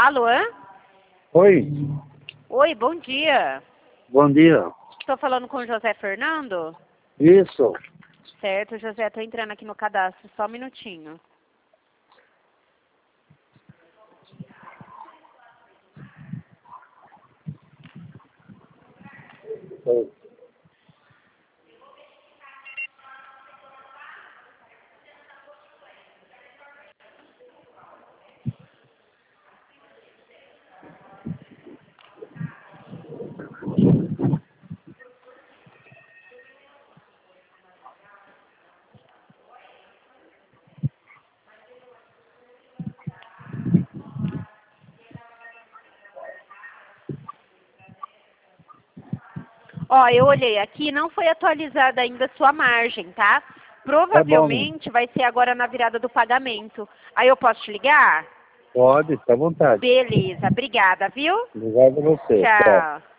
Alô? Oi, Oi, bom dia. bom dia. Estou falando com o José Fernando? Isso, Certo, José, estou entrando aqui no cadastro, só um minutinho. oi. Ó, eu olhei aqui, não foi atualizada ainda a sua margem, tá? Provavelmente vai ser agora na virada do pagamento. Aí eu posso te ligar? Pode, fica à vontade. Beleza, obrigada, viu? Obrigado a você. Tchau. Tchau.